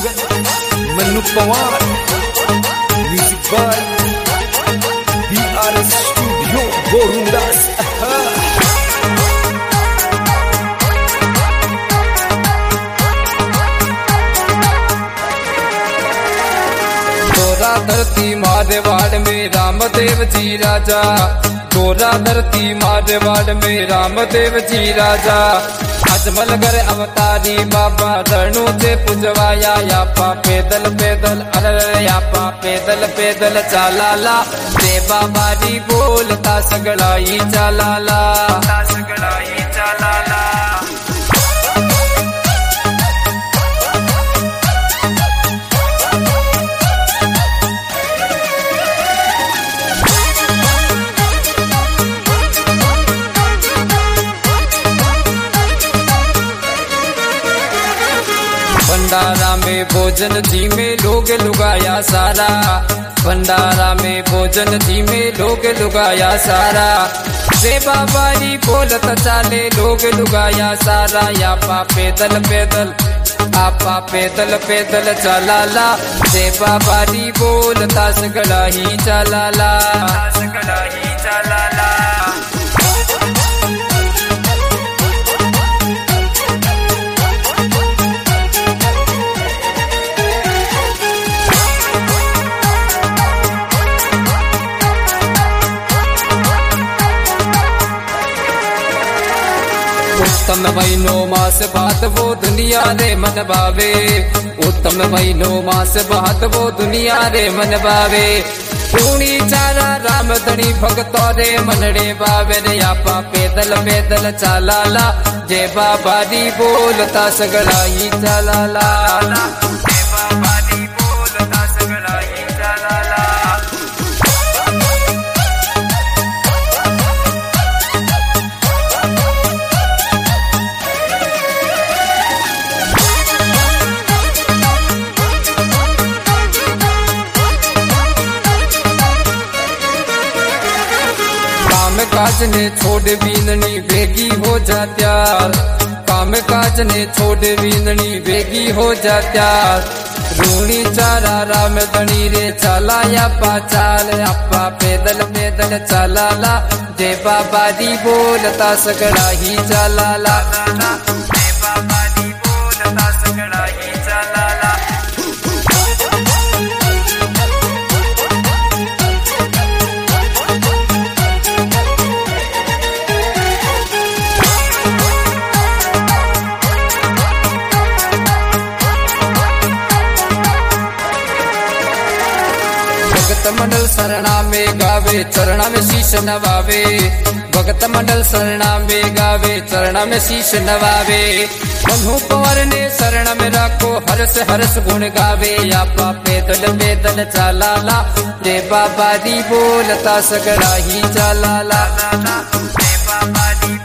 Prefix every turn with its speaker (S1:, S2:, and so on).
S1: Singer Manu Pawar, music by BRS studio Borundas. गोरा धरती मारवाड़ में रामदेव जी राजा, गोरा धरती मारवाड़ में रामदेव जी राजा। अजमलगर अवतारी बाबा रणु से पुजवाया, यापा पैदल पैदल अरे यापा पैदल पैदल चालाला, देवा बारी बोलता सगड़ाई चालाला, सगड़ाई चालाला। भंडारा में भोजन जी में लोग लुगाया सारा, भंडारा में भोजन जी में लोग लुगाया सारा। सेवा बारी बोलत चाले लोग लुगाया सारा, यापा पैदल पैदल आपा पैदल पैदल चलाला, सेवा बारी बोलता सगड़ा ही चलाला, सगड़ा ही चलाला। उत्तम महीनो मास बात वो दुनिया रे मन भावे, उत्तम महीनो मास बात वो दुनिया रे मन भावे। पूणी चारा राम धनी भगतो रे मनड़े बावे रे, यापा पैदल पैदल चालाला, जय बाबा दी बोलता सगड़ा ही चालाला, जय बाबा दी बोलता सगड़ा ही चालाला। काम काज ने छोड़ बींदनी बेगी हो जा त्यार, काम काज ने छोड़ बींदनी बेगी हो जा त्यार। रूणी चारा राम धनी रे चाला, यापा चाल यापा पैदल पैदल चालाला, जय बाबा दी बोलता सगड़ा ही चालाला, जय बाबा दी बोलता सगड़ा ही चालाला। भगत मंडल शरणा में गावे, चरणा में शीश नवावे, भगत मंडल शरणा में गावे, चरणा में शीश नवावे। मनु पवार ने शरण में राखो, हरस हरस गुण गावे, यापा पैदल पैदल चालाला, जय बाबा दी बोलता सगड़ा ही चालाला, जय बाबा दी